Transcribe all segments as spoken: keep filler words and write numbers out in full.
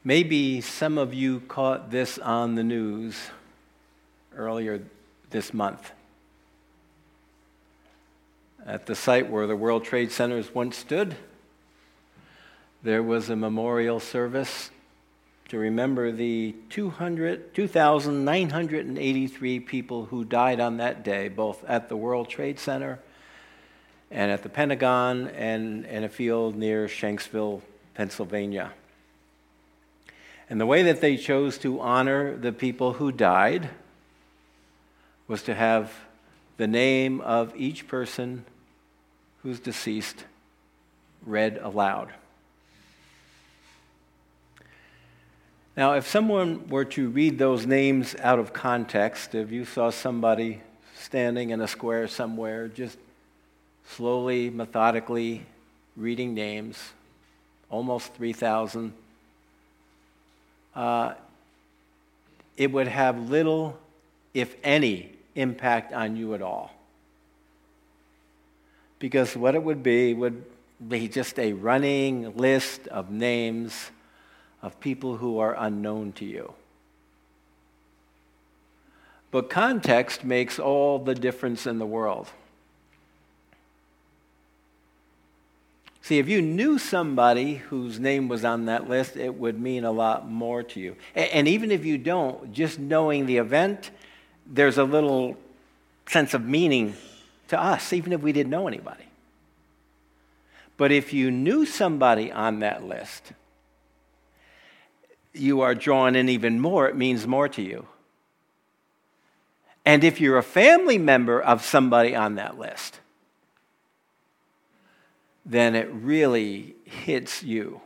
Maybe some of you caught this on the news earlier this month. At the site where the World Trade Centers once stood, there was a memorial service to remember the two thousand nine hundred eighty-three people who died on that day, both at the World Trade Center and at the Pentagon and in a field near Shanksville, Pennsylvania. And the way that they chose to honor the people who died was to have the name of each person who's deceased read aloud. Now, if someone were to read those names out of context, if you saw somebody standing in a square somewhere, just slowly, methodically reading names, almost three thousand, uh, it would have little, if any, impact on you at all. Because what it would be would be just a running list of names of people who are unknown to you. But context makes all the difference in the world. See, if you knew somebody whose name was on that list, it would mean a lot more to you. And even if you don't, just knowing the event, there's a little sense of meaning to us, even if we didn't know anybody. But if you knew somebody on that list, you are drawn in even more. It means more to you. And if you're a family member of somebody on that list, then it really hits you.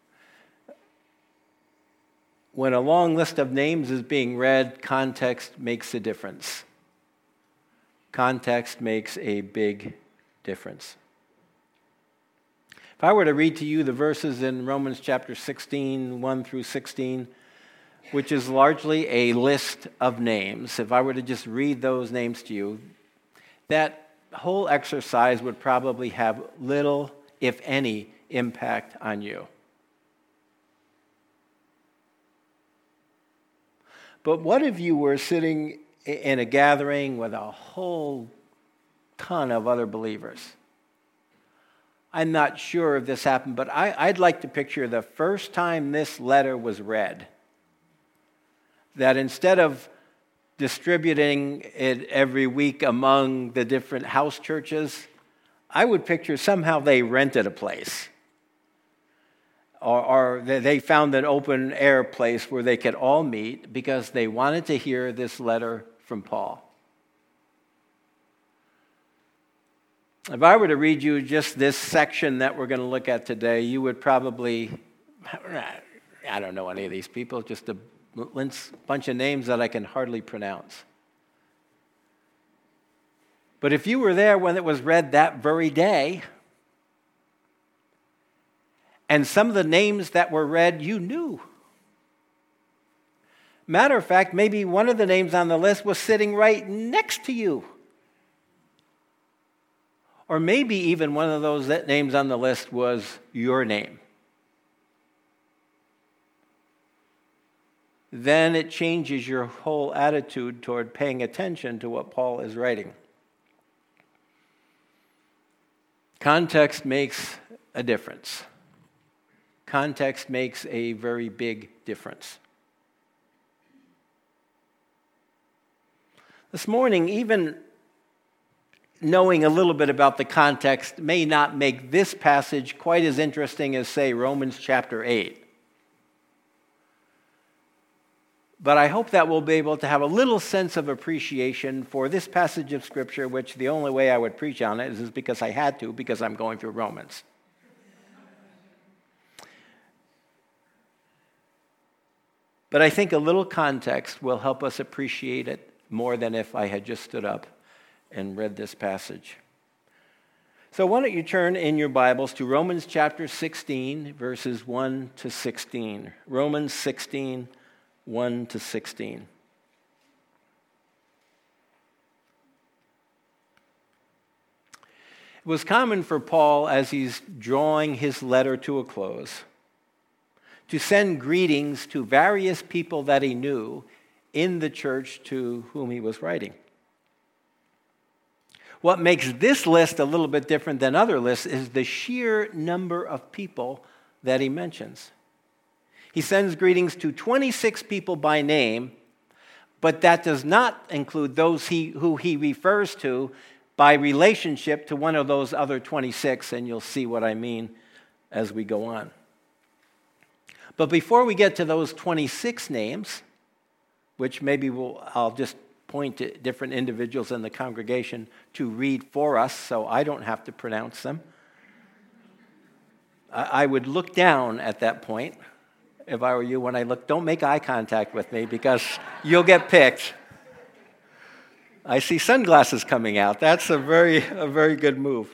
When a long list of names is being read, context makes a difference. Context makes a big difference. If I were to read to you the verses in Romans chapter sixteen, one through sixteen, which is largely a list of names, if I were to just read those names to you, that whole exercise would probably have little, if any, impact on you. But what if you were sitting in a gathering with a whole ton of other believers? I'm not sure if this happened, but I, I'd like to picture the first time this letter was read, that instead of distributing it every week among the different house churches, I would picture somehow they rented a place, or, or they found an open air place where they could all meet because they wanted to hear this letter from Paul. If I were to read you just this section that we're going to look at today, you would probably, I don't know any of these people, just a bunch of names that I can hardly pronounce. But if you were there when it was read that very day, and some of the names that were read you knew. Matter of fact, maybe one of the names on the list was sitting right next to you. Or maybe even one of those names on the list was your name. Then it changes your whole attitude toward paying attention to what Paul is writing. Context makes a difference. Context makes a very big difference. This morning, even knowing a little bit about the context may not make this passage quite as interesting as, say, Romans chapter eight. But I hope that we'll be able to have a little sense of appreciation for this passage of Scripture, which the only way I would preach on it is because I had to, because I'm going through Romans. But I think a little context will help us appreciate it more than if I had just stood up and read this passage. So why don't you turn in your Bibles to Romans chapter sixteen, verses one to sixteen. Romans sixteen, one to sixteen. It was common for Paul, as he's drawing his letter to a close, to send greetings to various people that he knew in the church to whom he was writing. What makes this list a little bit different than other lists is the sheer number of people that he mentions. He sends greetings to twenty-six people by name, but that does not include those he, who he refers to by relationship to one of those other twenty-six, and you'll see what I mean as we go on. But before we get to those twenty-six names, which maybe we'll, I'll just point to different individuals in the congregation to read for us so I don't have to pronounce them, I would look down at that point if I were you. When I look, don't make eye contact with me because you'll get picked. I see sunglasses coming out. That's a very, a very good move.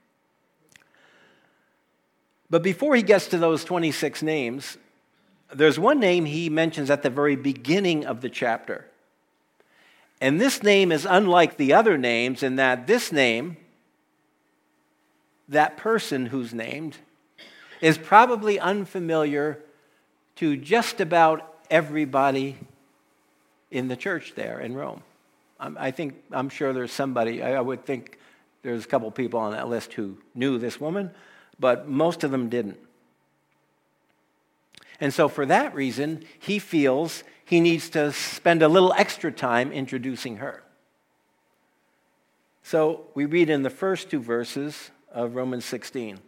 But before he gets to those twenty-six names, there's one name he mentions at the very beginning of the chapter. And this name is unlike the other names in that this name, that person who's named, is probably unfamiliar to just about everybody in the church there in Rome. I think, I'm sure there's somebody, I would think there's a couple people on that list who knew this woman, but most of them didn't. And so for that reason, he feels he needs to spend a little extra time introducing her. So we read in the first two verses of Romans sixteen.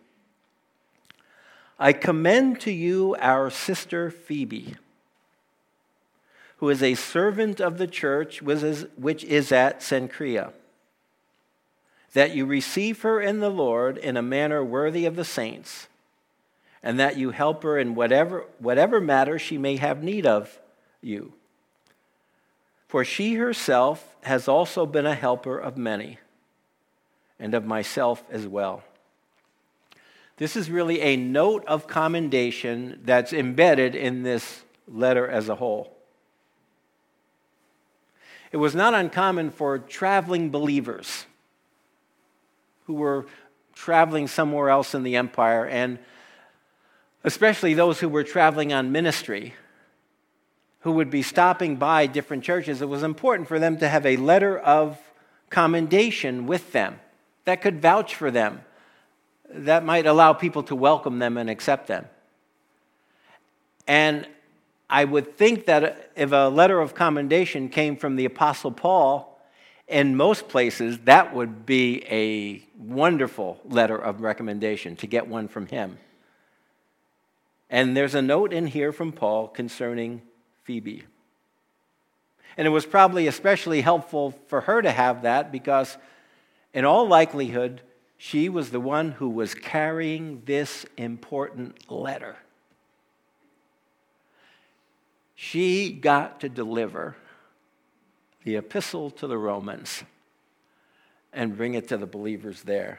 I commend to you our sister Phoebe, who is a servant of the church which is at Cenchrea, that you receive her in the Lord in a manner worthy of the saints, and that you help her in whatever, whatever matter she may have need of you. For she herself has also been a helper of many, and of myself as well. This is really a note of commendation that's embedded in this letter as a whole. It was not uncommon for traveling believers who were traveling somewhere else in the empire, and especially those who were traveling on ministry, who would be stopping by different churches. It was important for them to have a letter of commendation with them that could vouch for them, that might allow people to welcome them and accept them. And I would think that if a letter of commendation came from the Apostle Paul, in most places, that would be a wonderful letter of recommendation to get one from him. And there's a note in here from Paul concerning Phoebe. And it was probably especially helpful for her to have that because, in all likelihood, she was the one who was carrying this important letter. She got to deliver the epistle to the Romans and bring it to the believers there.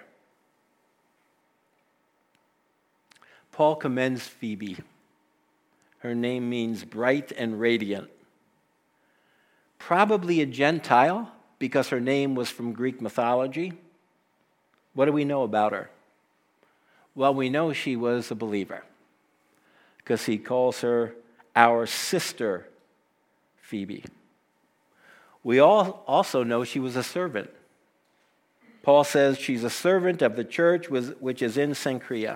Paul commends Phoebe. Her name means bright and radiant. Probably a Gentile because her name was from Greek mythology. What do we know about her? Well, we know she was a believer because he calls her our sister Phoebe. We all also know she was a servant. Paul says she's a servant of the church which is in Cenchrea.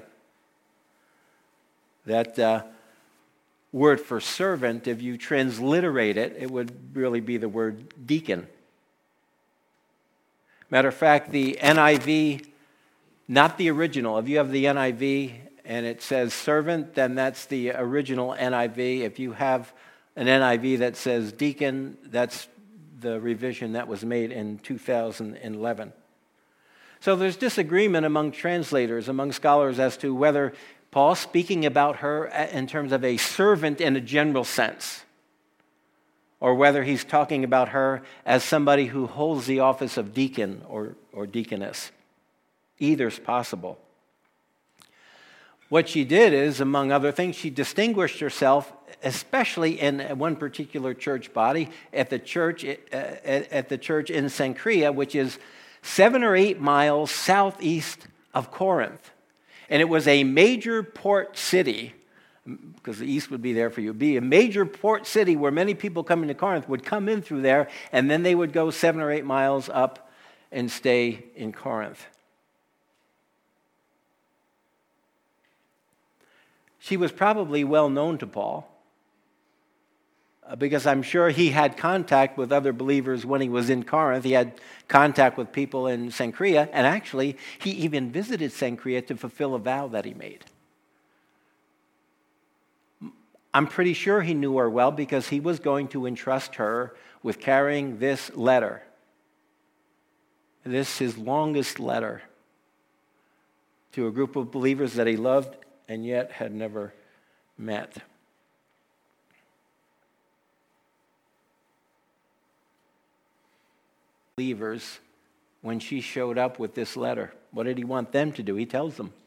That uh, word for servant, if you transliterate it, it would really be the word deacon. Matter of fact, the N I V, not the original. If you have the N I V and it says servant, then that's the original N I V. If you have an N I V that says deacon, that's the revision that was made in two thousand eleven. So there's disagreement among translators, among scholars, as to whether Paul's speaking about her in terms of a servant in a general sense, or whether he's talking about her as somebody who holds the office of deacon or, or deaconess. Either's possible. What she did is, among other things, she distinguished herself, especially in one particular church body, at the church uh, at the church in Cenchrea, which is seven or eight miles southeast of Corinth. And it was a major port city because the east would be there for you. Be a major port city where many people coming to Corinth would come in through there, and then they would go seven or eight miles up and stay in Corinth. She was probably well known to Paul, because I'm sure he had contact with other believers when he was in Corinth. He had contact with people in Cenchrea, and actually, he even visited Cenchrea to fulfill a vow that he made. I'm pretty sure he knew her well because he was going to entrust her with carrying this letter. This is his longest letter to a group of believers that he loved and yet had never met. Believers, when she showed up with this letter, what did he want them to do? He tells them.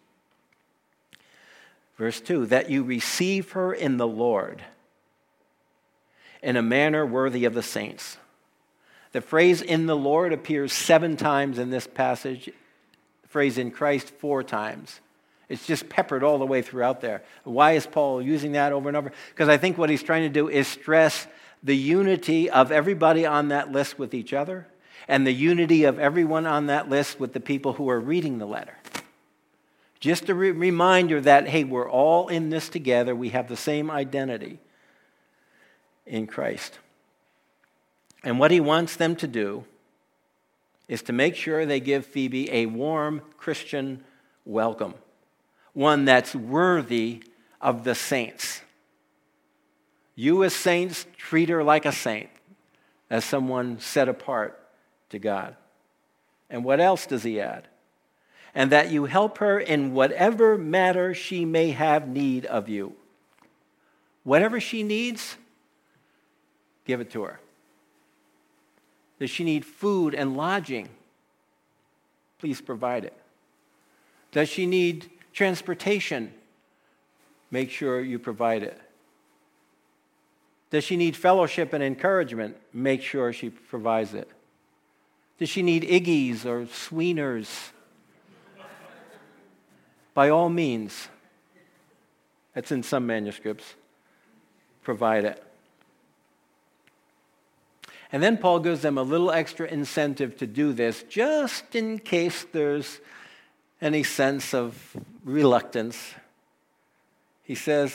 Verse two, that you receive her in the Lord in a manner worthy of the saints. The phrase in the Lord appears seven times in this passage. The phrase in Christ four times. It's just peppered all the way throughout there. Why is Paul using that over and over? Because I think what he's trying to do is stress the unity of everybody on that list with each other and the unity of everyone on that list with the people who are reading the letter. Just a re- reminder that, hey, we're all in this together. We have the same identity in Christ. And what he wants them to do is to make sure they give Phoebe a warm Christian welcome, one that's worthy of the saints. You as saints, treat her like a saint, as someone set apart to God. And what else does he add? And that you help her in whatever matter she may have need of you. Whatever she needs, give it to her. Does she need food and lodging? Please provide it. Does she need transportation? Make sure you provide it. Does she need fellowship and encouragement? Make sure she provides it. Does she need Iggy's or Sweeners? By all means, that's in some manuscripts, provide it. And then Paul gives them a little extra incentive to do this, just in case there's any sense of reluctance. He says,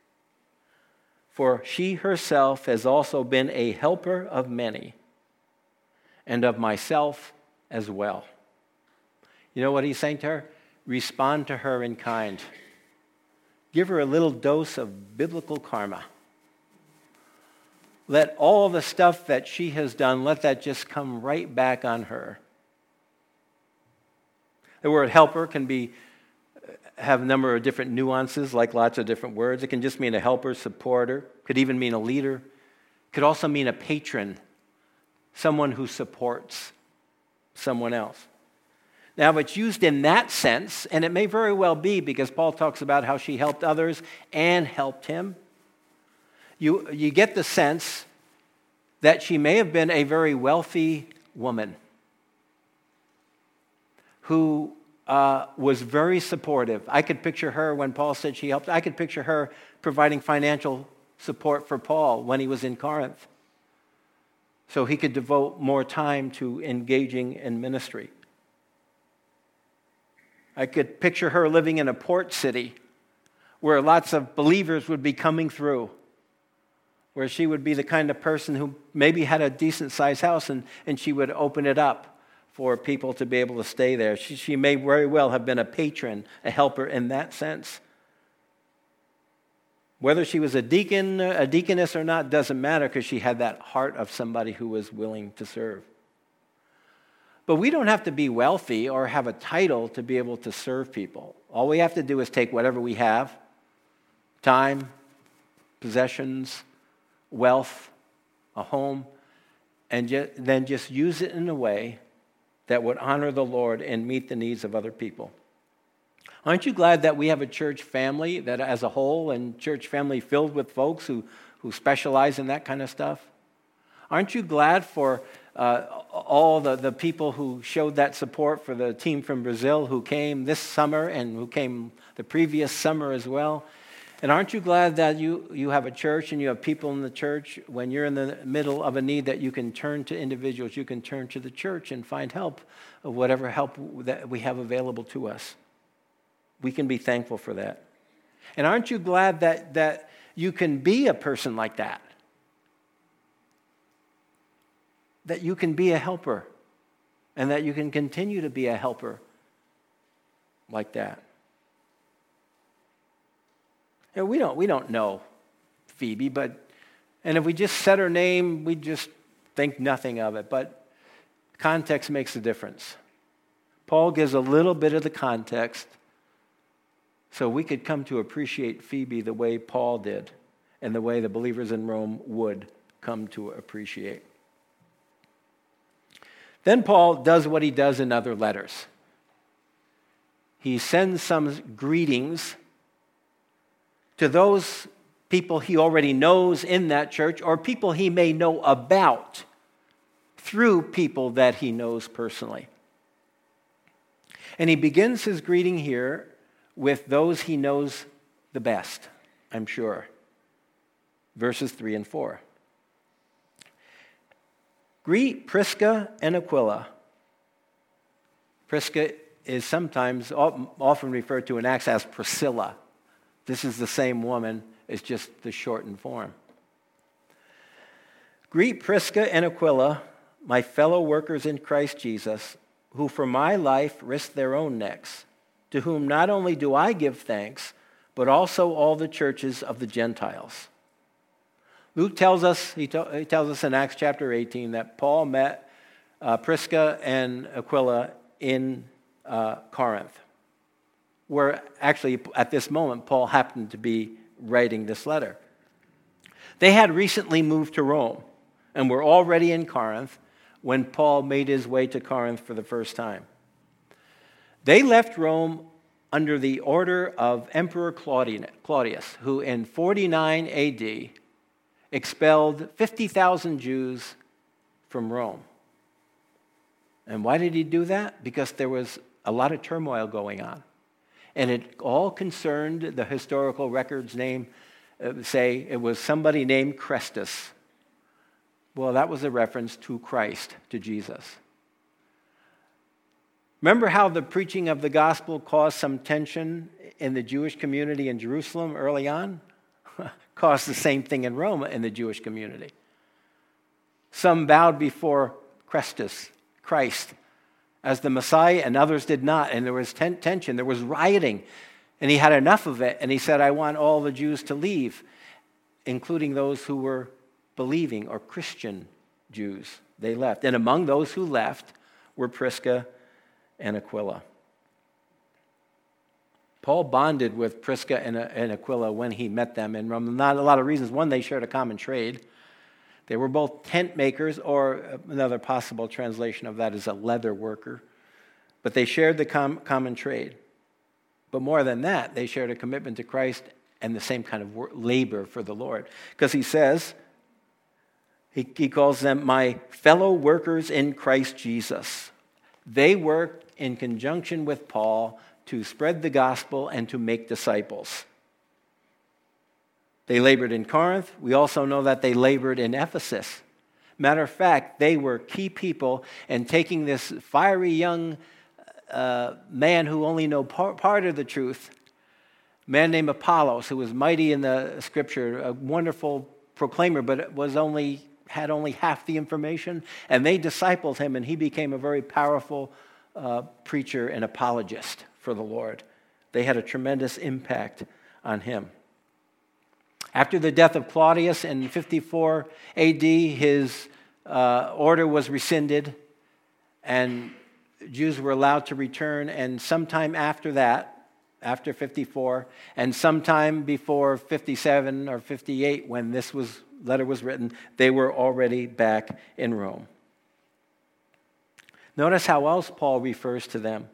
for she herself has also been a helper of many, and of myself as well. You know what he's saying to her? Respond to her in kind. Give her a little dose of biblical karma. Let all the stuff that she has done, let that just come right back on her. The word helper can be have a number of different nuances, like lots of different words. It can just mean a helper, supporter. Could even mean a leader. Could also mean a patron, someone who supports someone else. Now, if it's used in that sense, and it may very well be because Paul talks about how she helped others and helped him, you, you get the sense that she may have been a very wealthy woman who uh, was very supportive. I could picture her when Paul said she helped. I could picture her providing financial support for Paul when he was in Corinth, so he could devote more time to engaging in ministry. I could picture her living in a port city where lots of believers would be coming through, where she would be the kind of person who maybe had a decent-sized house and, and she would open it up for people to be able to stay there. She, she may very well have been a patron, a helper in that sense. Whether she was a deacon, a deaconess or not, doesn't matter because she had that heart of somebody who was willing to serve. But we don't have to be wealthy or have a title to be able to serve people. All we have to do is take whatever we have, time, possessions, wealth, a home, and ju- then just use it in a way that would honor the Lord and meet the needs of other people. Aren't you glad that we have a church family that as a whole, and church family filled with folks who, who specialize in that kind of stuff? Aren't you glad for uh, all the, the people who showed that support for the team from Brazil who came this summer and who came the previous summer as well? And aren't you glad that you, you have a church and you have people in the church when you're in the middle of a need that you can turn to individuals, you can turn to the church and find help of whatever help that we have available to us. We can be thankful for that. And aren't you glad that, that you can be a person like that? That you can be a helper and that you can continue to be a helper like that. And we don't we don't know Phoebe, but and if we just said her name, we just think nothing of it. But context makes a difference. Paul gives a little bit of the context so we could come to appreciate Phoebe the way Paul did and the way the believers in Rome would come to appreciate. Then Paul does what he does in other letters. He sends some greetings to those people he already knows in that church or people he may know about through people that he knows personally. And he begins his greeting here with those he knows the best, I'm sure. Verses three and four. Greet Prisca and Aquila. Prisca is sometimes often referred to in Acts as Priscilla. This is the same woman, it's just the shortened form. Greet Prisca and Aquila, my fellow workers in Christ Jesus, who for my life risked their own necks, to whom not only do I give thanks, but also all the churches of the Gentiles. Luke tells us, he, to, he tells us in Acts chapter eighteen that Paul met uh, Prisca and Aquila in uh, Corinth, where actually at this moment Paul happened to be writing this letter. They had recently moved to Rome and were already in Corinth when Paul made his way to Corinth for the first time. They left Rome under the order of Emperor Claudius, who in forty-nine A D expelled fifty thousand Jews from Rome. And why did he do that? Because there was a lot of turmoil going on. And it all concerned, the historical records name, uh, say it was somebody named Chrestus. Well, that was a reference to Christ, to Jesus. Remember how the preaching of the gospel caused some tension in the Jewish community in Jerusalem early on? Caused the same thing in Rome in the Jewish community. Some bowed before Christus, Christ, as the Messiah, and others did not. And there was ten- tension, there was rioting. And he had enough of it, and he said, I want all the Jews to leave, including those who were believing or Christian Jews. They left. And among those who left were Prisca and Aquila. Paul bonded with Prisca and, and Aquila when he met them in Rome. Not a lot of reasons. One, they shared a common trade. They were both tent makers, or another possible translation of that is a leather worker. But they shared the com- common trade. But more than that, they shared a commitment to Christ and the same kind of work, labor for the Lord. Because he says, he, he calls them my fellow workers in Christ Jesus. They worked in conjunction with Paul to spread the gospel and to make disciples. They labored in Corinth. We also know that they labored in Ephesus. Matter of fact, they were key people in taking this fiery young uh, man who only knew par- part of the truth, a man named Apollos, who was mighty in the scripture, a wonderful proclaimer, but was only had only half the information, and they discipled him, and he became a very powerful uh, preacher and apologist for the Lord. They had a tremendous impact on him. After the death of Claudius in fifty-four A D, his uh, order was rescinded, and Jews were allowed to return, and sometime after that, after fifty-four, and sometime before fifty-seven or fifty-eight, when this was letter was written, they were already back in Rome. Notice how else Paul refers to them.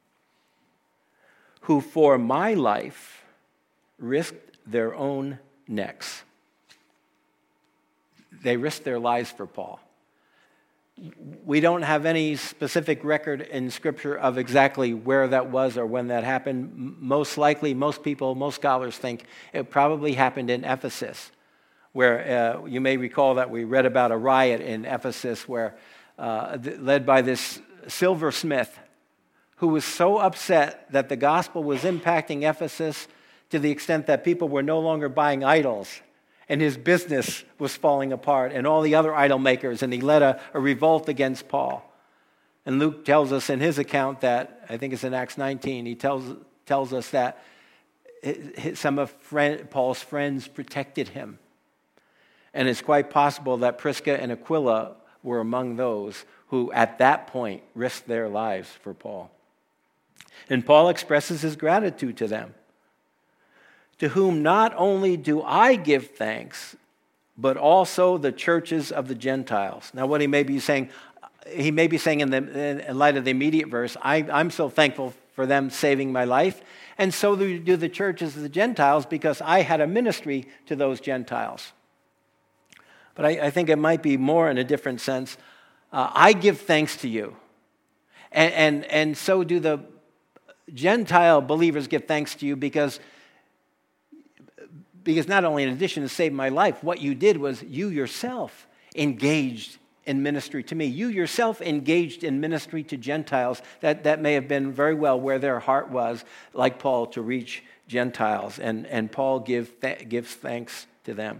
Who for my life risked their own necks. They risked their lives for Paul. We don't have any specific record in Scripture of exactly where that was or when that happened. Most likely, most people, most scholars think it probably happened in Ephesus, where uh, you may recall that we read about a riot in Ephesus where, uh, led by this silversmith who was so upset that the gospel was impacting Ephesus to the extent that people were no longer buying idols. And his business was falling apart, and all the other idol makers, and he led a, a revolt against Paul. And Luke tells us in his account that, I think it's in Acts nineteen, he tells, tells us that some of friend, Paul's friends protected him. And it's quite possible that Prisca and Aquila were among those who at that point risked their lives for Paul. And Paul expresses his gratitude to them. To whom not only do I give thanks, but also the churches of the Gentiles. Now, what he may be saying, he may be saying in, the, in light of the immediate verse, I, I'm so thankful for them saving my life, and so do the churches of the Gentiles because I had a ministry to those Gentiles. But I, I think it might be more in a different sense. Uh, I give thanks to you, and, and, and so do the Gentile believers give thanks to you because Because not only in addition to save my life, what you did was you yourself engaged in ministry to me. You yourself engaged in ministry to Gentiles. That, that may have been very well where their heart was, like Paul, to reach Gentiles. And, and Paul give th- gives thanks to them.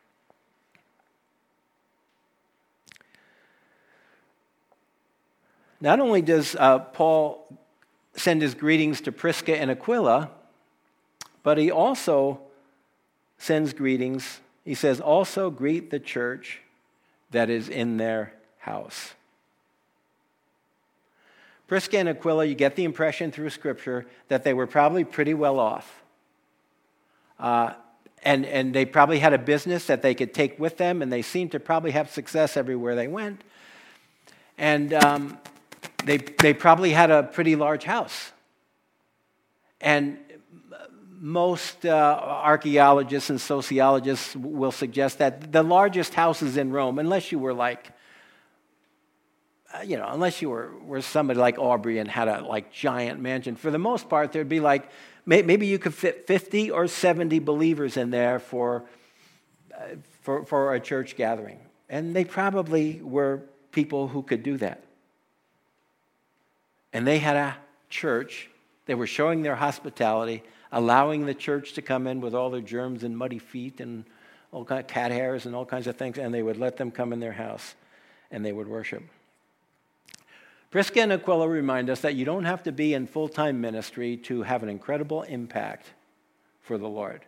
Not only does uh, Paul send his greetings to Prisca and Aquila, but he also sends greetings. He says, also greet the church that is in their house. Prisca and Aquila, you get the impression through Scripture that they were probably pretty well off. Uh, and, and they probably had a business that they could take with them, and they seemed to probably have success everywhere they went. And um, they, they probably had a pretty large house. And most uh, archaeologists and sociologists will suggest that the largest houses in Rome, unless you were like, uh, you know, unless you were, were somebody like Aubrey and had a like giant mansion, for the most part, there'd be like, may, maybe you could fit fifty or seventy believers in there for, uh, for, for a church gathering. And they probably were people who could do that. And they had a church. They were showing their hospitality, allowing the church to come in with all their germs and muddy feet and all kind of cat hairs and all kinds of things, and they would let them come in their house and they would worship. Prisca and Aquila remind us that you don't have to be in full-time ministry to have an incredible impact for the Lord.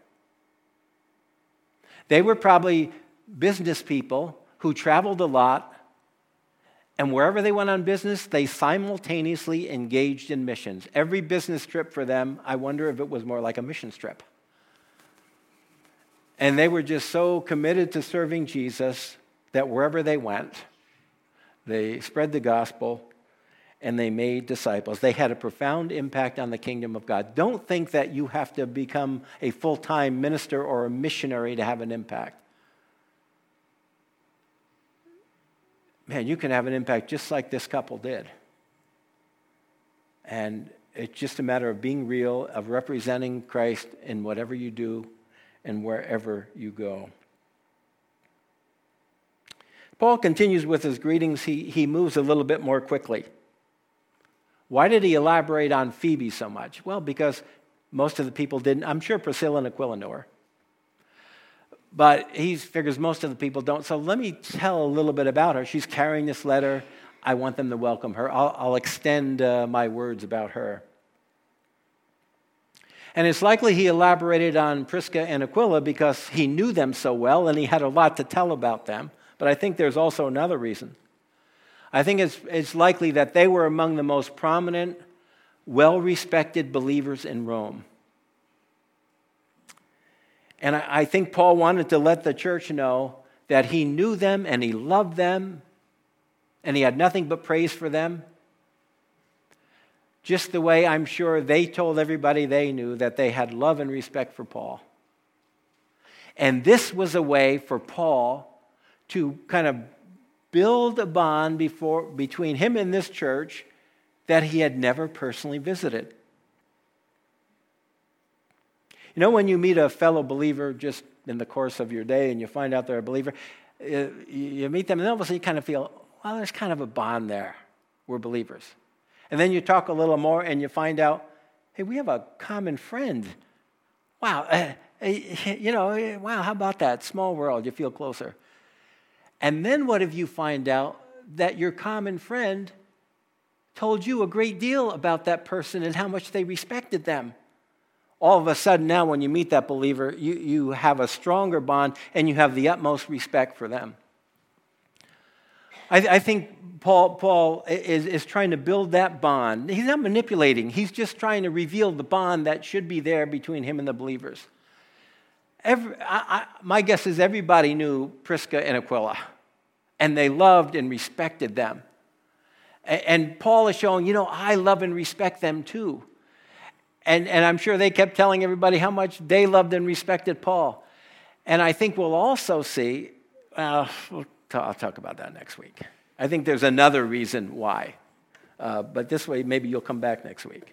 They were probably business people who traveled a lot, and wherever they went on business, they simultaneously engaged in missions. Every business trip for them, I wonder if it was more like a mission trip. And they were just so committed to serving Jesus that wherever they went, they spread the gospel and they made disciples. They had a profound impact on the kingdom of God. Don't think that you have to become a full-time minister or a missionary to have an impact. Man, you can have an impact just like this couple did. And it's just a matter of being real, of representing Christ in whatever you do and wherever you go. Paul continues with his greetings. He, he moves a little bit more quickly. Why did he elaborate on Phoebe so much? Well, because most of the people didn't. I'm sure Priscilla and Aquila knew her. But he figures most of the people don't. So let me tell a little bit about her. She's carrying this letter. I want them to welcome her. I'll, I'll extend uh, my words about her. And it's likely he elaborated on Prisca and Aquila because he knew them so well and he had a lot to tell about them. But I think there's also another reason. I think it's, it's likely that they were among the most prominent, well-respected believers in Rome. And I, I think Paul wanted to let the church know that he knew them and he loved them and he had nothing but praise for them. Just the way I'm sure they told everybody they knew that they had love and respect for Paul. And this was a way for Paul to kind of build a bond before, between him and this church that he had never personally visited. You know, when you meet a fellow believer just in the course of your day and you find out they're a believer, you meet them and all of a sudden you kind of feel, well, there's kind of a bond there. We're believers. And then you talk a little more and you find out, hey, we have a common friend. Wow, uh, you know, wow, how about that? Small world, you feel closer. And then what if you find out that your common friend told you a great deal about that person and how much they respected them? All of a sudden now when you meet that believer, you, you have a stronger bond and you have the utmost respect for them. I, I think Paul, Paul is, is trying to build that bond. He's not manipulating. He's just trying to reveal the bond that should be there between him and the believers. Every, I, I, my guess is everybody knew Prisca and Aquila, and they loved and respected them. And, and Paul is showing, you know, I love and respect them too. And, and I'm sure they kept telling everybody how much they loved and respected Paul. And I think we'll also see, uh, we'll t- I'll talk about that next week. I think there's another reason why. Uh, but this way, maybe you'll come back next week.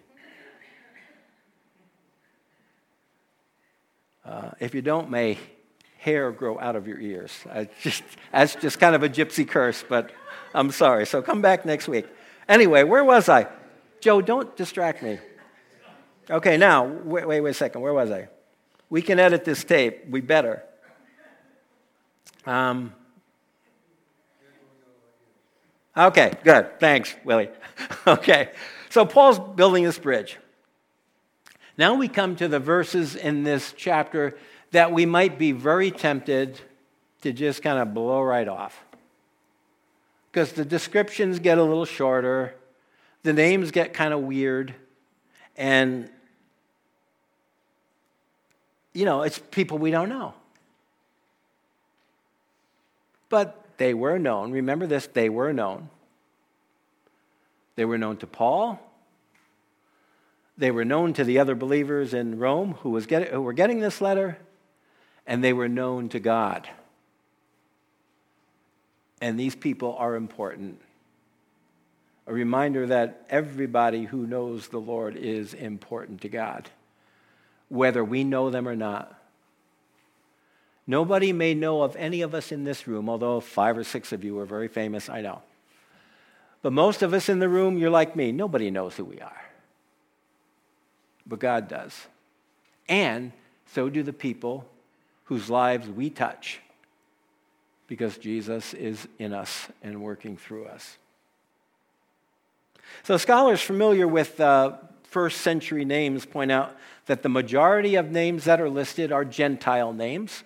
Uh, if you don't, may hair grow out of your ears. I just, that's just kind of a gypsy curse, but I'm sorry. So come back next week. Anyway, where was I? Joe, don't distract me. Okay, now, wait, wait, wait a second. Where was I? We can edit this tape. We better. Um, okay, good. Thanks, Willie. Okay, so Paul's building this bridge. Now we come to the verses in this chapter that we might be very tempted to just kind of blow right off. Because the descriptions get a little shorter, the names get kind of weird, and, you know, it's people we don't know. But they were known. Remember this, they were known. They were known to Paul. They were known to the other believers in Rome who, was get, who were getting this letter, and they were known to God. And these people are important. A reminder that everybody who knows the Lord is important to God, whether we know them or not. Nobody may know of any of us in this room, although five or six of you are very famous, I know. But most of us in the room, you're like me. Nobody knows who we are. But God does. And so do the people whose lives we touch, because Jesus is in us and working through us. So scholars familiar with uh, first century names point out that the majority of names that are listed are Gentile names,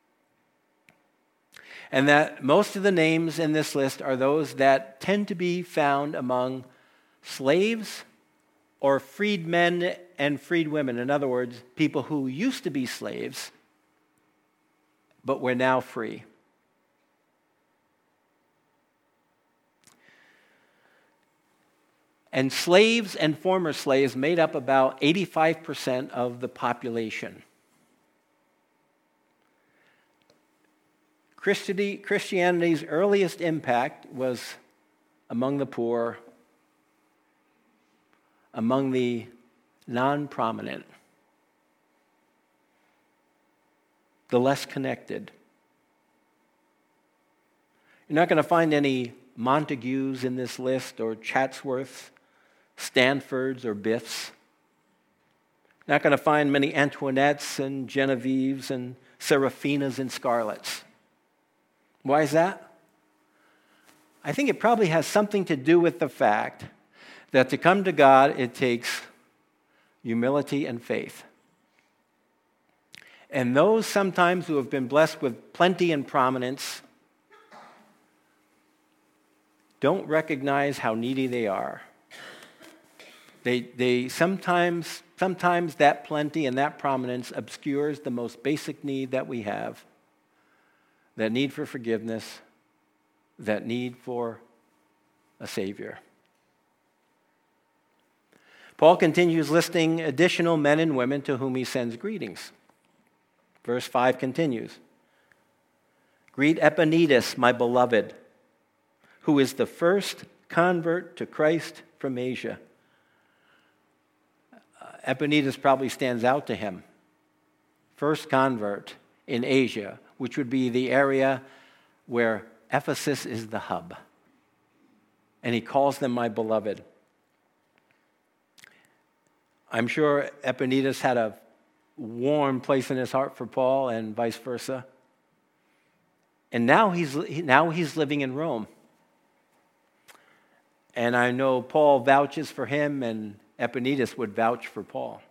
and that most of the names in this list are those that tend to be found among slaves or freedmen and freedwomen. In other words, people who used to be slaves, but were now free. And slaves and former slaves made up about eighty-five percent of the population. Christianity's earliest impact was among the poor, among the non-prominent, the less connected. You're not going to find any Montagues in this list, or Chatsworths, Stanfords, or Biffs. You're not going to find many Antoinettes and Genevieves and Seraphinas and Scarletts. Why is that? I think it probably has something to do with the fact that to come to God, it takes humility and faith. And those sometimes who have been blessed with plenty and prominence don't recognize how needy they are. They, they sometimes, sometimes that plenty and that prominence obscures the most basic need that we have, that need for forgiveness, that need for a Savior. Paul continues listing additional men and women to whom he sends greetings. Verse five continues. Greet Epaenetus, my beloved, who is the first convert to Christ from Asia. Uh, Epaenetus probably stands out to him. First convert in Asia, which would be the area where Ephesus is the hub. And he calls them my beloved. I'm sure Epaenetus had a warm place in his heart for Paul and vice versa. And now he's, now he's living in Rome. And I know Paul vouches for him, and Epaenetus would vouch for Paul.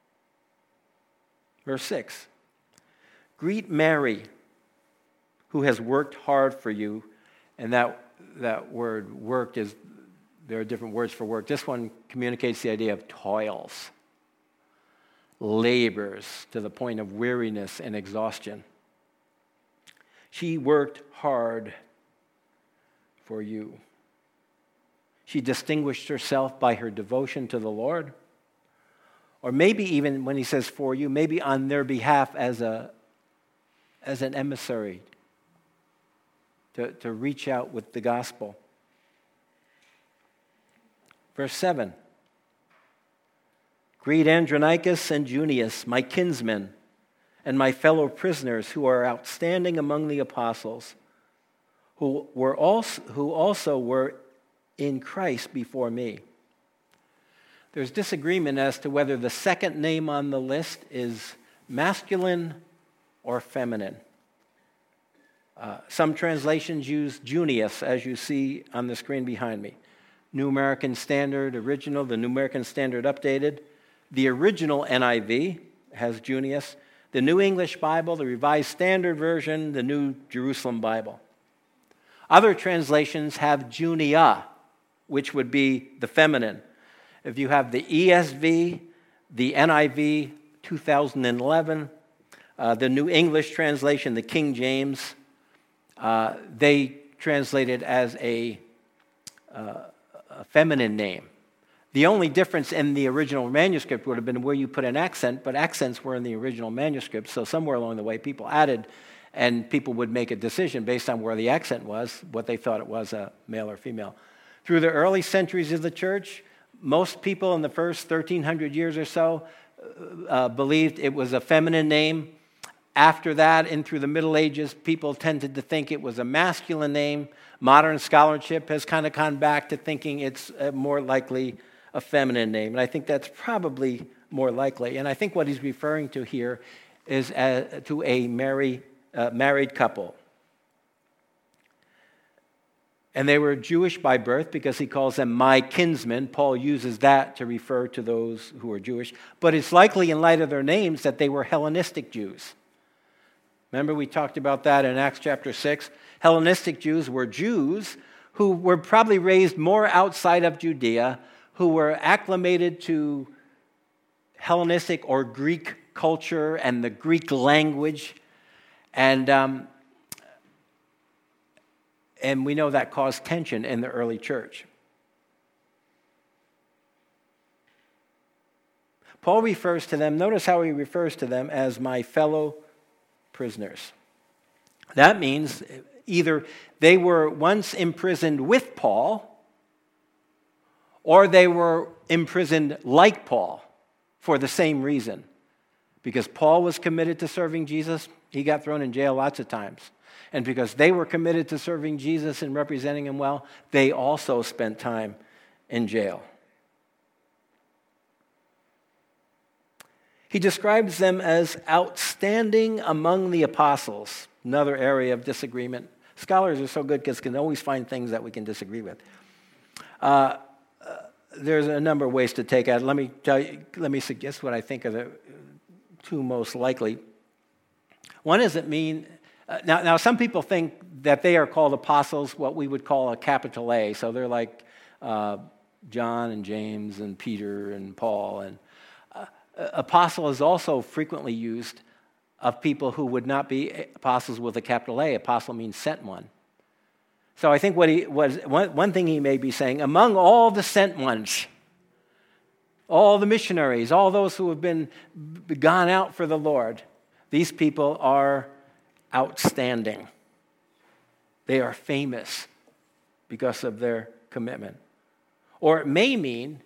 Verse six. Greet Mary, who has worked hard for you. And that, that word worked is, there are different words for work. This one communicates the idea of toils, labors to the point of weariness and exhaustion. She worked hard for you. She distinguished herself by her devotion to the Lord. Or maybe even when he says for you, maybe on their behalf as a as an emissary to, to reach out with the gospel. Verse seven. Greet Andronicus and Junius, my kinsmen, and my fellow prisoners who are outstanding among the apostles, who were also, who also were in Christ before me. There's disagreement as to whether the second name on the list is masculine or feminine. Uh, some translations use Junius, as you see on the screen behind me. New American Standard Original, the New American Standard Updated. The original N I V has Junius. The New English Bible, the Revised Standard Version, the New Jerusalem Bible. Other translations have Junia, which would be the feminine. If you have the E S V, the N I V two thousand eleven, uh, the New English translation, the King James, uh, they translate it as a, uh, a feminine name. The only difference in the original manuscript would have been where you put an accent, but accents were in the original manuscript, so somewhere along the way people added, and people would make a decision based on where the accent was, what they thought it was, a male or female. Through the early centuries of the church, most people in the first thirteen hundred years or so uh, believed it was a feminine name. After that, and through the Middle Ages, people tended to think it was a masculine name. Modern scholarship has kind of gone back to thinking it's uh, more likely a feminine name. And I think that's probably more likely. And I think what he's referring to here is uh, to a marry, uh, married couple. And they were Jewish by birth because he calls them my kinsmen. Paul uses that to refer to those who are Jewish. But it's likely in light of their names that they were Hellenistic Jews. Remember we talked about that in Acts chapter six? Hellenistic Jews were Jews who were probably raised more outside of Judea, who were acclimated to Hellenistic or Greek culture and the Greek language. And, um, and we know that caused tension in the early church. Paul refers to them, notice how he refers to them as my fellow prisoners. That means either they were once imprisoned with Paul, or they were imprisoned like Paul for the same reason. Because Paul was committed to serving Jesus, he got thrown in jail lots of times. And because they were committed to serving Jesus and representing him well, they also spent time in jail. He describes them as outstanding among the apostles, another area of disagreement. Scholars are so good because they can always find things that we can disagree with. Uh, uh, there's a number of ways to take it. Let me tell you, let me suggest what I think are the two most likely. One is it mean, uh, now, now some people think that they are called apostles, what we would call a capital A. So they're like uh, John and James and Peter and Paul. And uh, apostle is also frequently used of people who would not be apostles with a capital A. Apostle means sent one. So I think what he was one, one thing he may be saying, among all the sent ones, all the missionaries, all those who have been gone out for the Lord, these people are outstanding. They are famous. because of their commitment. Or it may mean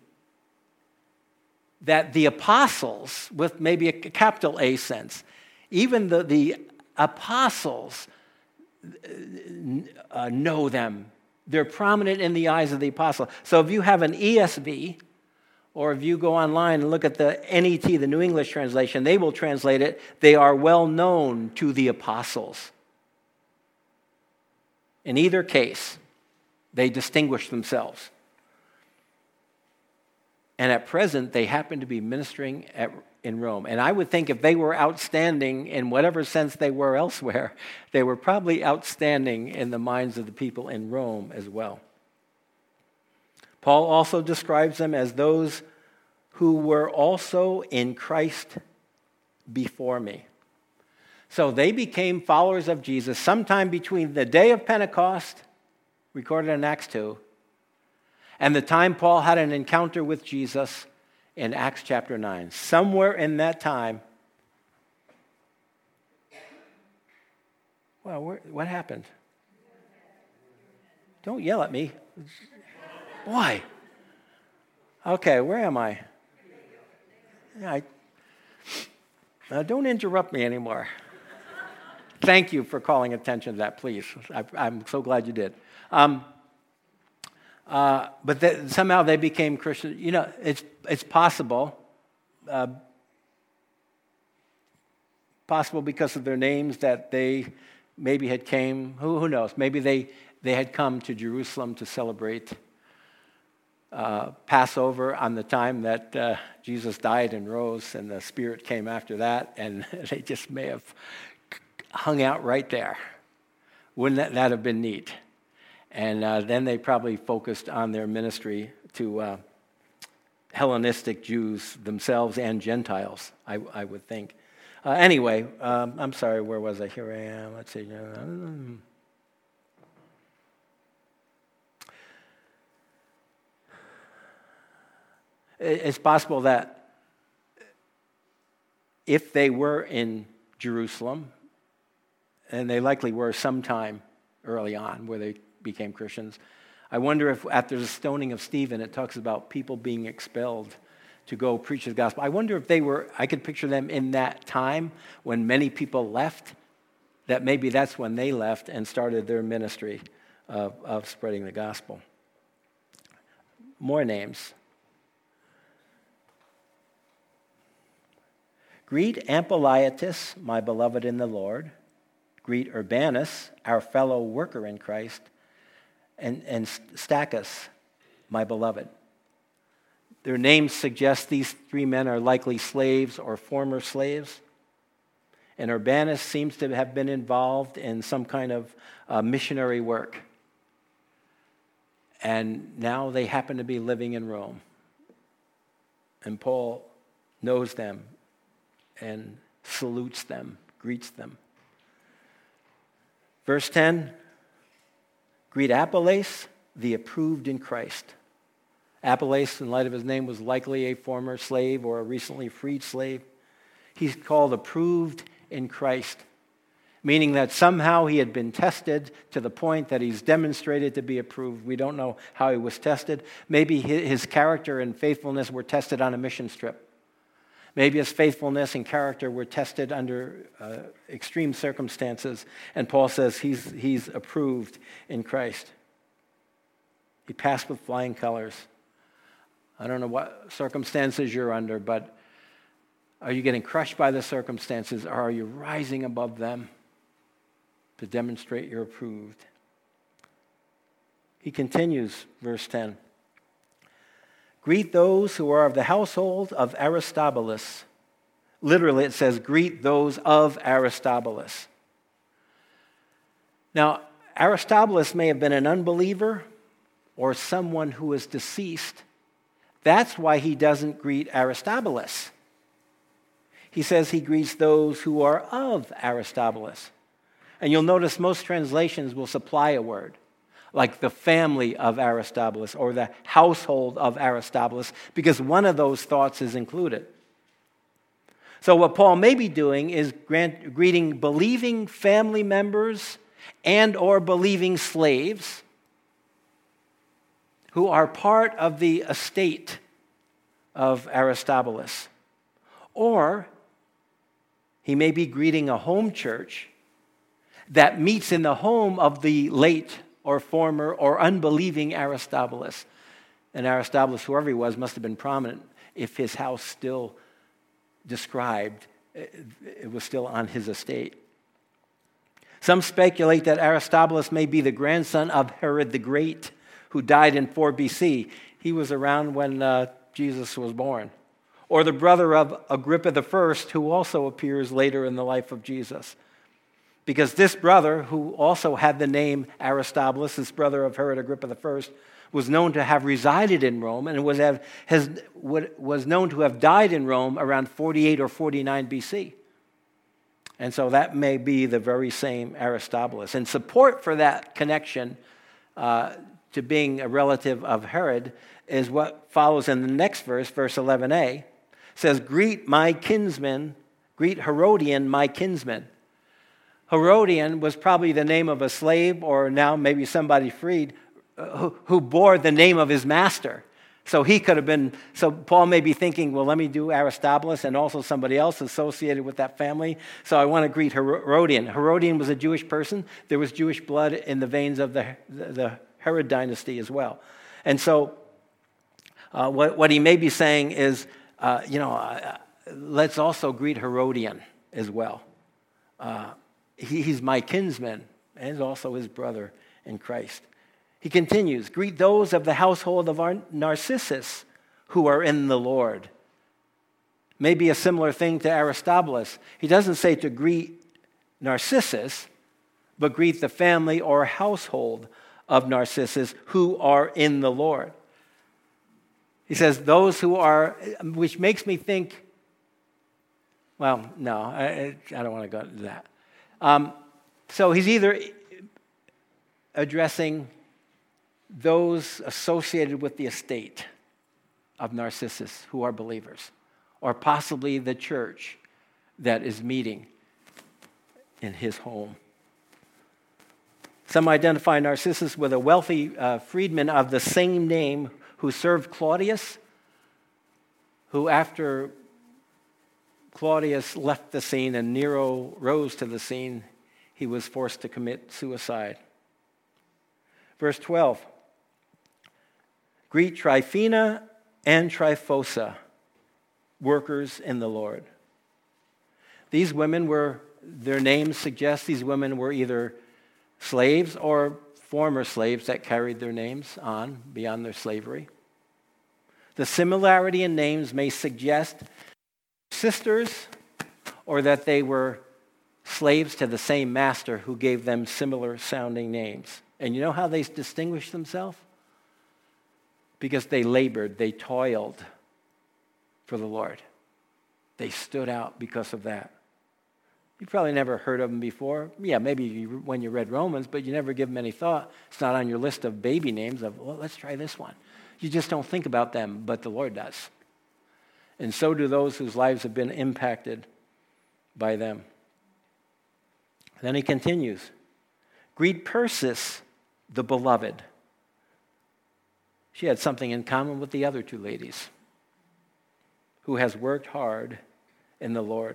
that the apostles, with maybe a capital A sense, even the, the apostles uh, know them. They're prominent in the eyes of the apostle. So if you have an E S V, or if you go online and look at the N E T, the New English translation, they will translate it, they are well known to the apostles. In either case, they distinguish themselves. And at present, they happen to be ministering at, in Rome. And I would think if they were outstanding in whatever sense they were elsewhere, they were probably outstanding in the minds of the people in Rome as well. Paul also describes them as those who were also in Christ before me. So they became followers of Jesus sometime between the day of Pentecost, recorded in Acts two, and the time Paul had an encounter with Jesus in Acts chapter nine. Somewhere in that time, well, where, what happened? Don't yell at me. Boy. Okay, where am I? I uh, don't interrupt me anymore. Thank you for calling attention to that, please. I, I'm so glad you did. Um, uh, but they, somehow they became Christians. You know, it's it's possible, uh, possible because of their names that they maybe had came. Who who knows? Maybe they they had come to Jerusalem to celebrate uh, Passover on the time that uh, Jesus died and rose, and the Spirit came after that, and they just may have hung out right there. Wouldn't that, that have been neat? And uh, then they probably focused on their ministry to uh, Hellenistic Jews themselves and Gentiles, I, I would think. Uh, anyway, um, I'm sorry, where was I? Here I am. Let's see. It's possible that if they were in Jerusalem, and they likely were sometime early on where they became Christians, I wonder if after the stoning of Stephen, it talks about people being expelled to go preach the gospel. I wonder if they were, I could picture them in that time when many people left, that maybe that's when they left and started their ministry of, of spreading the gospel. More names. Greet Ampliatus, my beloved in the Lord. Greet Urbanus, our fellow worker in Christ, and, and Stachys, my beloved. Their names suggest these three men are likely slaves or former slaves. And Urbanus seems to have been involved in some kind of uh, missionary work. And now they happen to be living in Rome. And Paul knows them and salutes them, greets them. Verse ten, greet Apelles, the approved in Christ. Apelles, in light of his name, was likely a former slave or a recently freed slave. He's called approved in Christ, meaning that somehow he had been tested to the point that he's demonstrated to be approved. We don't know how he was tested. Maybe his character and faithfulness were tested on a mission trip. Maybe his faithfulness and character were tested under uh, extreme circumstances. And Paul says he's, he's approved in Christ. He passed with flying colors. I don't know what circumstances you're under, but are you getting crushed by the circumstances, or are you rising above them to demonstrate you're approved? He continues, verse ten. Greet those who are of the household of Aristobulus. Literally, it says, greet those of Aristobulus. Now, Aristobulus may have been an unbeliever or someone who was deceased. That's why he doesn't greet Aristobulus. He says he greets those who are of Aristobulus. And you'll notice most translations will supply a word, like the family of Aristobulus or the household of Aristobulus, because one of those thoughts is included. So what Paul may be doing is grant, greeting believing family members and or believing slaves, who are part of the estate of Aristobulus. Or he may be greeting a home church that meets in the home of the late or former or unbelieving Aristobulus. And Aristobulus, whoever he was, must have been prominent if his house still described, it was still on his estate. Some speculate that Aristobulus may be the grandson of Herod the Great, who died in four B C. He was around when uh, Jesus was born. Or the brother of Agrippa the First, who also appears later in the life of Jesus. Because this brother, who also had the name Aristobulus, this brother of Herod Agrippa the First, was known to have resided in Rome and was, have, has, was known to have died in Rome around forty-eight or forty-nine B C. And so that may be the very same Aristobulus. And support for that connection uh, to being a relative of Herod is what follows in the next verse, verse eleven a. It says, "Greet my kinsman, greet Herodian, my kinsman." Herodian was probably the name of a slave, or now maybe somebody freed, uh, who, who bore the name of his master. So he could have been, so Paul may be thinking, well, let me do Aristobulus and also somebody else associated with that family. So I want to greet Herodian. Herodian was a Jewish person. There was Jewish blood in the veins of the, the Herod dynasty as well. And so uh, what, what he may be saying is, uh, you know, uh, let's also greet Herodian as well. Uh, he, he's my kinsman and also his brother in Christ. He continues, "Greet those of the household of our Narcissus who are in the Lord." Maybe a similar thing to Aristobulus. He doesn't say to greet Narcissus, but greet the family or household of Narcissus who are in the Lord. He says those who are, which makes me think, well, no, I, I don't want to go into that. Um, so he's either addressing those associated with the estate of Narcissus who are believers, or possibly the church that is meeting in his home. Some identify Narcissus with a wealthy uh, freedman of the same name who served Claudius, who after Claudius left the scene and Nero rose to the scene, he was forced to commit suicide. Verse twelve. "Greet Tryphena and Tryphosa, workers in the Lord." These women were, their names suggest these women were either slaves or former slaves that carried their names on beyond their slavery. The similarity in names may suggest sisters or that they were slaves to the same master who gave them similar sounding names. And you know how they distinguished themselves? Because they labored, they toiled for the Lord. They stood out because of that. You probably never heard of them before. Yeah, maybe you, when you read Romans, but you never give them any thought. It's not on your list of baby names of, well, let's try this one. You just don't think about them, but the Lord does. And so do those whose lives have been impacted by them. Then he continues, "Greet Persis, the beloved." She had something in common with the other two ladies, who has worked hard in the Lord.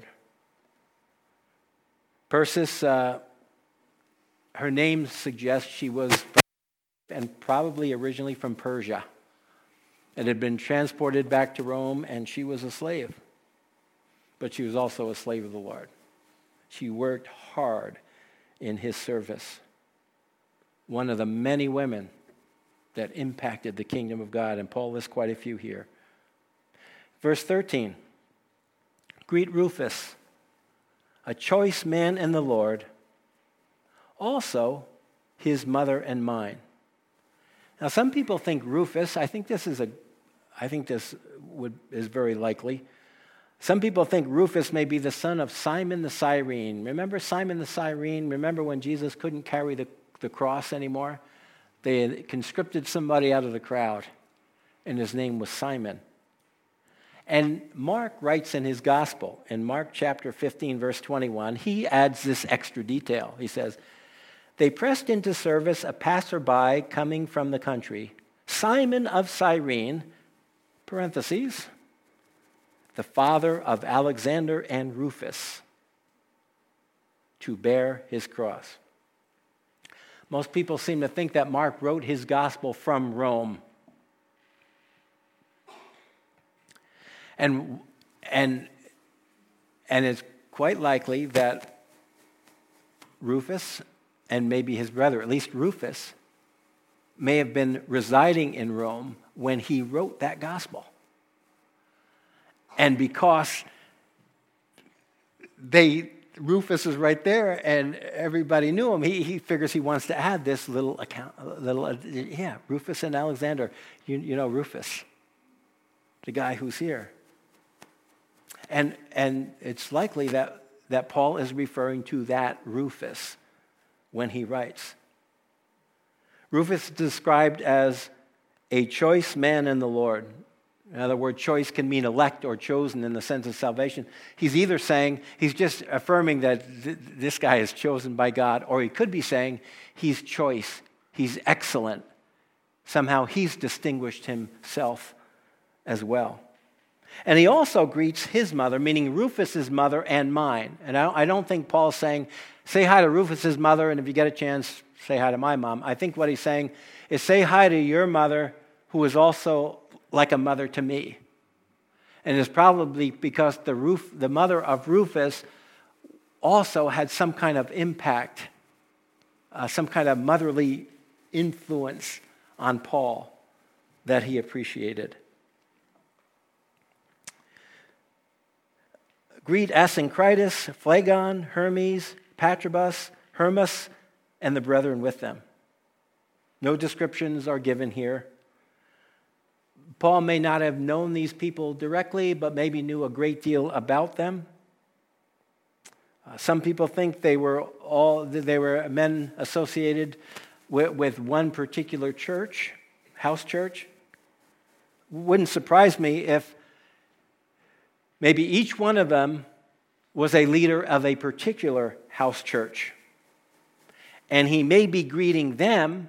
Persis, uh, her name suggests she was from, and probably originally from Persia. It had been transported back to Rome, and she was a slave. But she was also a slave of the Lord. She worked hard in his service. One of the many women that impacted the kingdom of God, and Paul lists quite a few here. Verse thirteen, "Greet Rufus, a choice man in the Lord, also his mother and mine." Now, some people think Rufus, I think this is a, I think this would is very likely. Some people think Rufus may be the son of Simon the Cyrene. Remember Simon the Cyrene? Remember when Jesus couldn't carry the, the cross anymore? They had conscripted somebody out of the crowd, and his name was Simon. And Mark writes in his gospel, in Mark chapter fifteen, verse twenty-one, he adds this extra detail. He says, "They pressed into service a passerby coming from the country, Simon of Cyrene, parentheses, the father of Alexander and Rufus, to bear his cross. Most people seem to think that Mark wrote his gospel from Rome. And, and, and it's quite likely that Rufus and maybe his brother, at least Rufus, may have been residing in Rome when he wrote that gospel. And because they Rufus is right there and everybody knew him, he, he figures he wants to add this little account, little uh, yeah, Rufus and Alexander. You, you know Rufus, the guy who's here. And and it's likely that, that Paul is referring to that Rufus when he writes. Rufus is described as a choice man in the Lord. In other words, choice can mean elect or chosen in the sense of salvation. He's either saying, he's just affirming that th- this guy is chosen by God, or he could be saying he's choice, he's excellent. Somehow he's distinguished himself as well. And he also greets his mother, meaning Rufus's mother and mine. And I, I don't think Paul's saying, say hi to Rufus's mother, and if you get a chance, say hi to my mom. I think what he's saying is say hi to your mother, who is also like a mother to me. And it's probably because the Ruf, the mother of Rufus also had some kind of impact, uh, some kind of motherly influence on Paul that he appreciated. Greet Asyncritus, Phlegon, Hermes, Patrobus, Hermas, and the brethren with them. No descriptions are given here. Paul may not have known these people directly, but maybe knew a great deal about them. Uh, some people think they were all they were men associated with, with one particular church, house church. Wouldn't surprise me if maybe each one of them was a leader of a particular house church. And he may be greeting them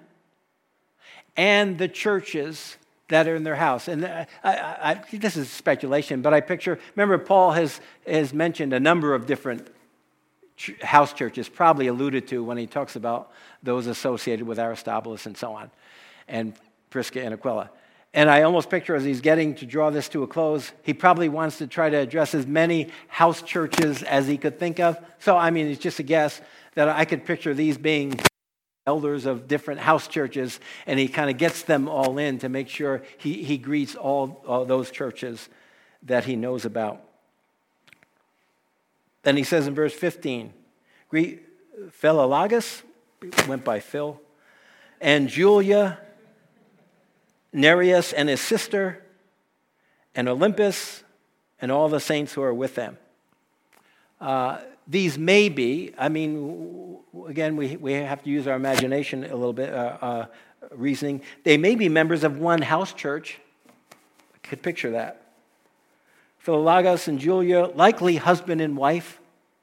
and the churches that are in their house. And I, I, I, this is speculation, but I picture, remember Paul has, has mentioned a number of different ch- house churches, probably alluded to when he talks about those associated with Aristobulus and so on, and Prisca and Aquila. And I almost picture as he's getting to draw this to a close, he probably wants to try to address as many house churches as he could think of. So, I mean, it's just a guess that I could picture these being elders of different house churches, and he kind of gets them all in to make sure he, he greets all, all those churches that he knows about. Then he says in verse fifteen, greet Philologus, went by Phil, and Julia, Nereus and his sister, and Olympus, and all the saints who are with them. Uh, these may be, I mean, again, we, we have to use our imagination a little bit, uh, uh, reasoning. They may be members of one house church. I could picture that. Philologus and Julia, likely husband and wife.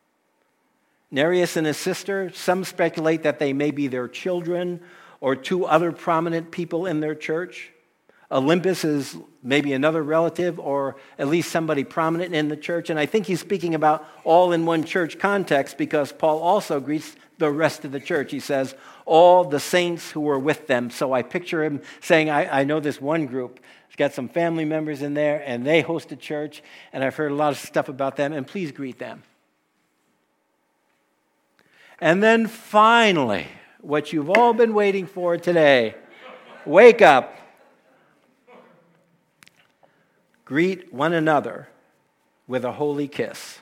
Nereus and his sister, some speculate that they may be their children or two other prominent people in their church. Olympus is maybe another relative or at least somebody prominent in the church. And I think he's speaking about all in one church context because Paul also greets the rest of the church. He says, all the saints who were with them. So I picture him saying, I, I know this one group. It's got some family members in there and they host a church and I've heard a lot of stuff about them and please greet them. And then finally, what you've all been waiting for today, wake up. Greet one another with a holy kiss.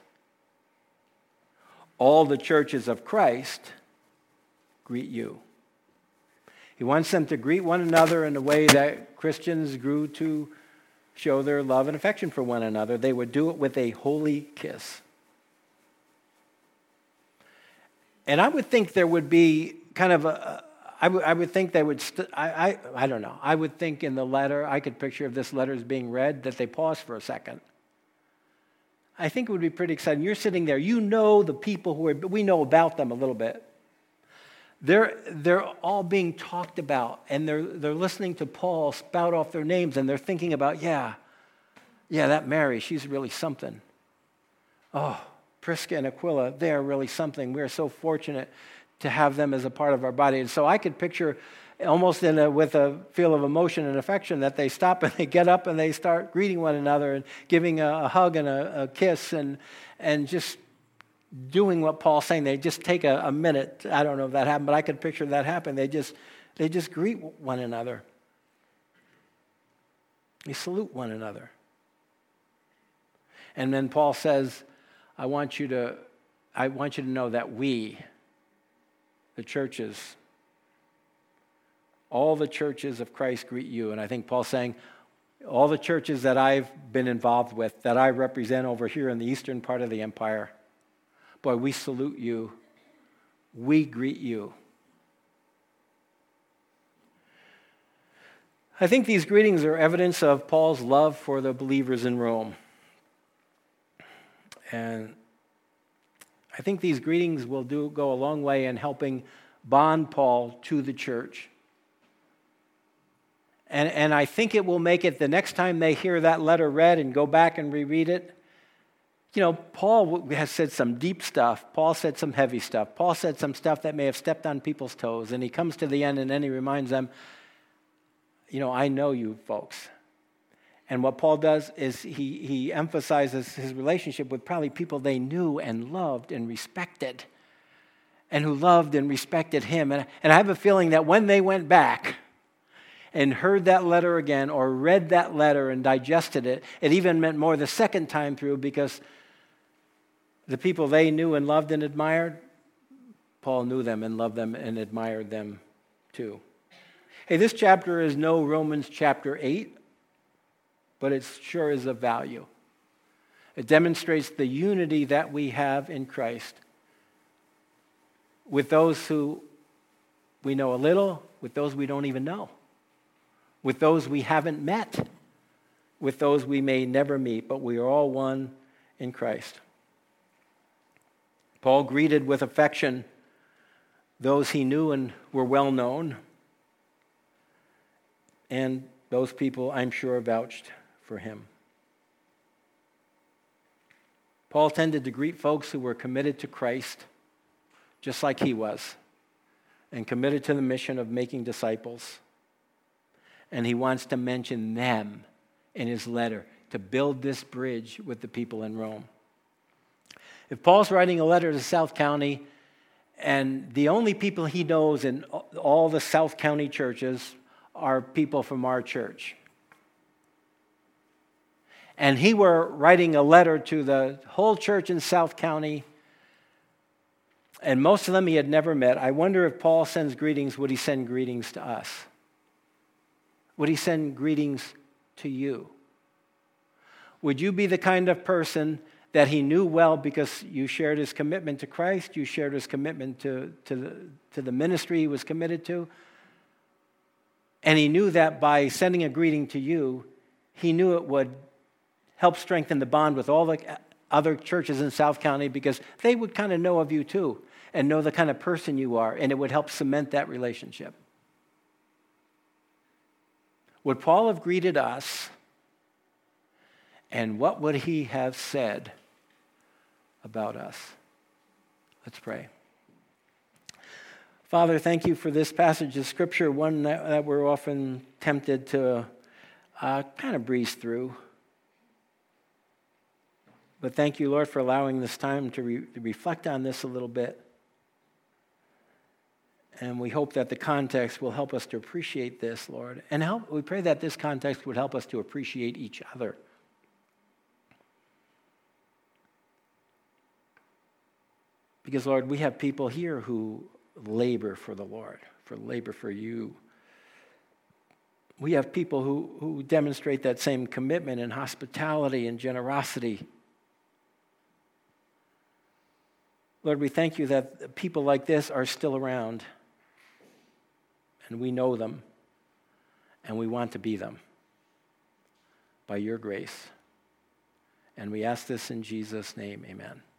All the churches of Christ greet you. He wants them to greet one another in a way that Christians grew to show their love and affection for one another. They would do it with a holy kiss. And I would think there would be kind of a, I, w- I would think they would, st- I, I I don't know, I would think in the letter, I could picture if this letter is being read, that they pause for a second. I think it would be pretty exciting. You're sitting there, you know the people who are, we know about them a little bit. They're, they're all being talked about, and they're, they're listening to Paul spout off their names, and they're thinking about, yeah, yeah, that Mary, she's really something. Oh, Prisca and Aquila, they're really something. We're so fortunate to have them as a part of our body. And so I could picture almost in a, with a feel of emotion and affection that they stop and they get up and they start greeting one another and giving a, a hug and a, a kiss and, and just doing what Paul's saying. They just take a, a minute. I don't know if that happened, but I could picture that happen. They just, they just greet one another. They salute one another. And then Paul says, I want you to, I want you to know that we, the churches, all the churches of Christ greet you. And I think Paul's saying, all the churches that I've been involved with, that I represent over here in the eastern part of the empire, boy, we salute you. We greet you. I think these greetings are evidence of Paul's love for the believers in Rome. And I think these greetings will do go a long way in helping bond Paul to the church. And, and I think it will make it the next time they hear that letter read and go back and reread it. You know, Paul has said some deep stuff. Paul said some heavy stuff. Paul said some stuff that may have stepped on people's toes. And he comes to the end and then he reminds them, you know, I know you folks. And what Paul does is he, he emphasizes his relationship with probably people they knew and loved and respected, and who loved and respected him. And, and I have a feeling that when they went back and heard that letter again or read that letter and digested it, it even meant more the second time through, because the people they knew and loved and admired, Paul knew them and loved them and admired them too. Hey, this chapter is no Romans chapter eight, but it sure is of value. It demonstrates the unity that we have in Christ with those who we know a little, with those we don't even know, with those we haven't met, with those we may never meet, but we are all one in Christ. Paul greeted with affection those he knew and were well known, and those people, I'm sure, vouched for him. Paul tended to greet folks who were committed to Christ, just like he was, and committed to the mission of making disciples. And he wants to mention them in his letter to build this bridge with the people in Rome. If Paul's writing a letter to South County, and the only people he knows in all the South County churches are people from our church, and he were writing a letter to the whole church in South County, and most of them he had never met, I wonder if Paul sends greetings, would he send greetings to us? Would he send greetings to you? Would you be the kind of person that he knew well because you shared his commitment to Christ, you shared his commitment to, to, the, to the ministry he was committed to, and he knew that by sending a greeting to you, he knew it would help strengthen the bond with all the other churches in South County, because they would kind of know of you too and know the kind of person you are, and it would help cement that relationship. Would Paul have greeted us, and what would he have said about us? Let's pray. Father, thank you for this passage of Scripture, one that, that we're often tempted to uh, kind of breeze through. But thank you, Lord, for allowing this time to, re- to reflect on this a little bit. And we hope that the context will help us to appreciate this, Lord. And help, we pray that this context would help us to appreciate each other. Because, Lord, we have people here who labor for the Lord, for labor for you. We have people who, who demonstrate that same commitment and hospitality and generosity. Lord, we thank you that people like this are still around, and we know them, and we want to be them by your grace. And we ask this in Jesus' name, amen.